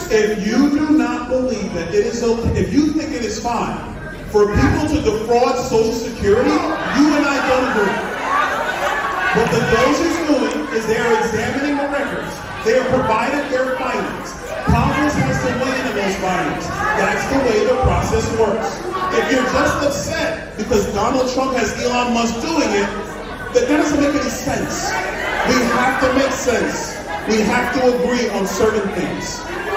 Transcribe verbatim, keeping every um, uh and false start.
If you do not believe that it is okay, if you think it is fine for people to defraud Social Security, you and I don't agree. What the Doge is doing is they are examining the records. They are provided their findings. Congress has to weigh in on those findings. That's the way the process works. If you're just upset because Donald Trump has Elon Musk doing it, that doesn't make any sense. We have to make sense. We have to agree on certain things.